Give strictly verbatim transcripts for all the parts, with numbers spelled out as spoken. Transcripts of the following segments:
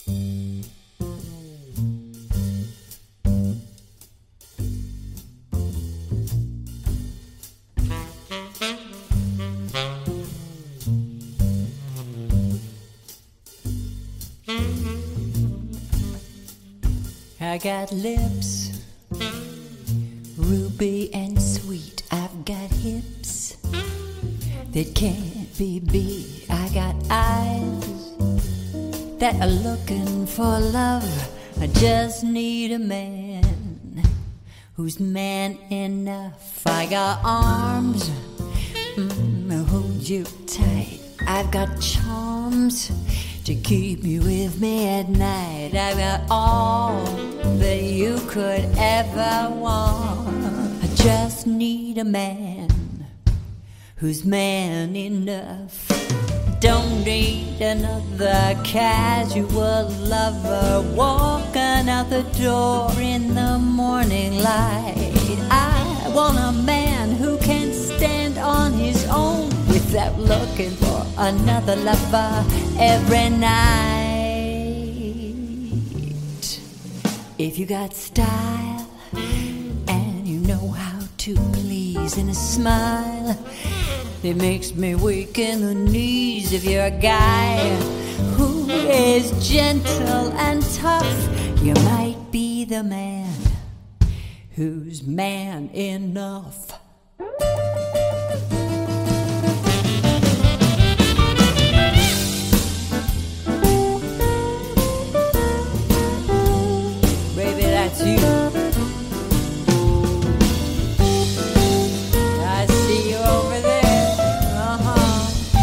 I got lips, ruby and sweet. I've got hips that can't be beat. I got eyes that are looking for love. I just need a man who's man enough. I got arms mm, hold you tight. I've got charms to keep you with me at night. I've got all that you could ever want. I just need a man who's man enough. Don't need another casual lover walking out the door in the morning light. I want a man who can stand on his own without looking for another lover every night. If you got style and you know how to please in a smile, it makes me weak in the knees. If you're a guy who is gentle and tough, you might be the man who's man enough. Baby, that's you. I see you over there. Uh-huh.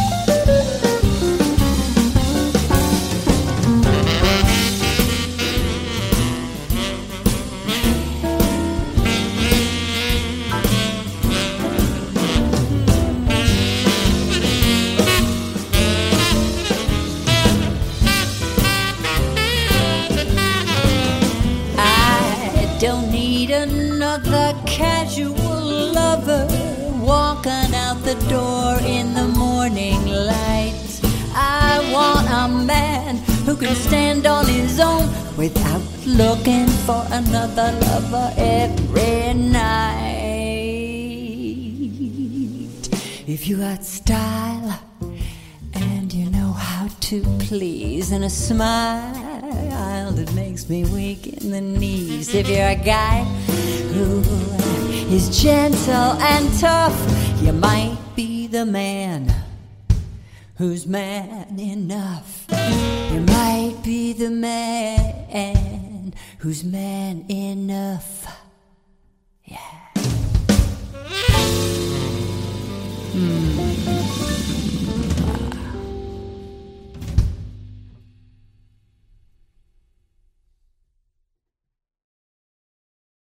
Don't need another casual lover walking out the door in the morning light. I want a man who can stand on his own without looking for another lover every night. If you got style and you know how to please and a smile that makes me weak in the knees. If you're a guy who is gentle and tough, you might be the man who's man enough. You might be the man who's man enough. Yeah.